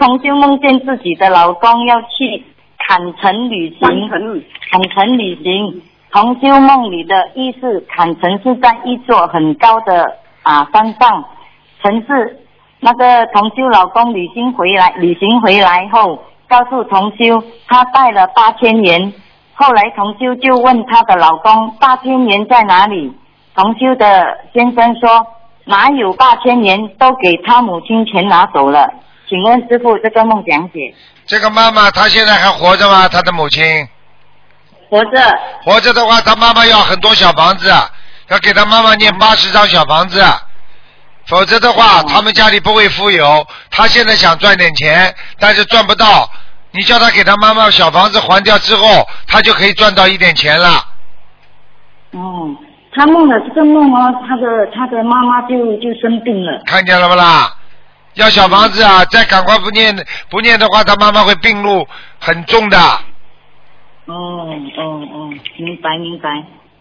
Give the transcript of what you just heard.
同修梦见自己的老公要去坎城旅行，同修梦里的意思，坎城是在一座很高的山上，城市。那个同修老公旅行回来后，告诉同修他带了8000元。后来同修就问她的老公8000元在哪里？同修的先生说哪有8000元，都给他母亲全拿走了。请问师父，这个梦讲解。 这个妈妈她现在还活着吗？她的母亲活着。 活着的话，她妈妈要很多小房子，要给她妈妈念80张小房子，否则的话他们家里不会富有。她现在想赚点钱，但是赚不到，你叫她给她妈妈小房子还掉之后，她就可以赚到一点钱了。 他梦了这个梦哦，他的妈妈就生病了。 看见了不啦？要小房子啊，再赶快不念的话，他妈妈会病入很重的。 明白。